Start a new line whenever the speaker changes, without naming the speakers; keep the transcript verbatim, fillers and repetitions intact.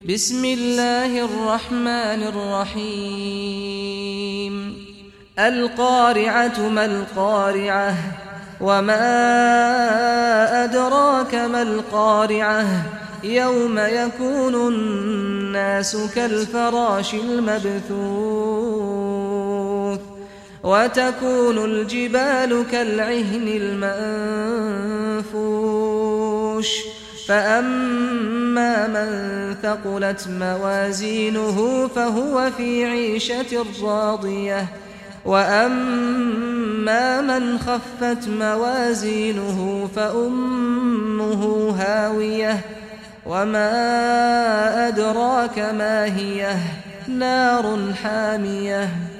بسم الله الرحمن الرحيم القارعة ما القارعة وما أدراك ما القارعة يوم يكون الناس كالفراش المبثوث وتكون الجبال كالعهن المنفوش فأما من ثقلت موازينه فهو في عيشة راضية وأما من خفت موازينه فأمه هاوية وما أدراك ما هي نار حامية